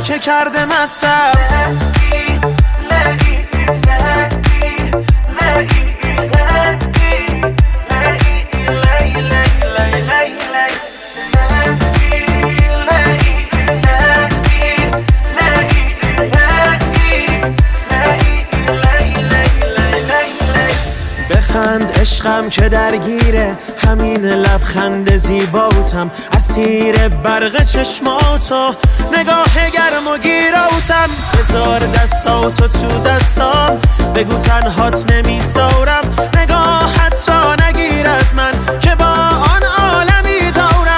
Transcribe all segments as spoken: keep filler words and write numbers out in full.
که کرده مستم. بخند عشقم که درگیره همین لبخند زیباتم، اسیر برق چشماتو نگاه گرم و گیراتم. بذار دستاتو تو دستام، بگو تنهات نمیذارم، نگاهت را نگیر از من که با آن عالمی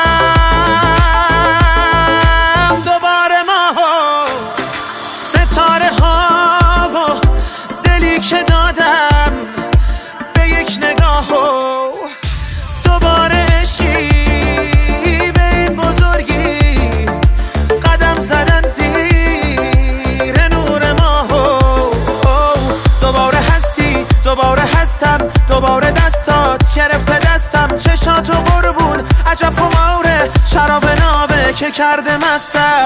دارم. دوباره ما ستاره ها و دلی که دادم به یک نگاه و دوباره عشقی به این بزرگی قدم زدن زیر نور ما. دوباره هستی دوباره هستم، دوباره دستات گرفته دستم، چشاتو قربون عجب خماره شراب نابه که کرده مستم.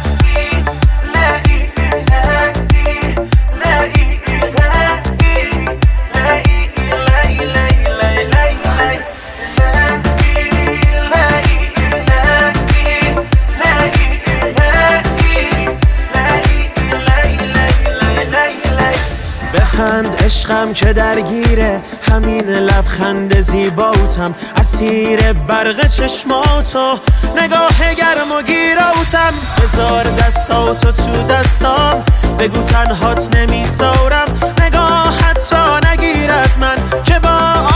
بخند عشقم که درگیره همین لبخند زیباتم، اسیر برق چشماتو نگاه گرم و گیراتم. بذار دستاتو تو دستام، بگو تنهات نمیذارم، نگاهت را نگیر از من که با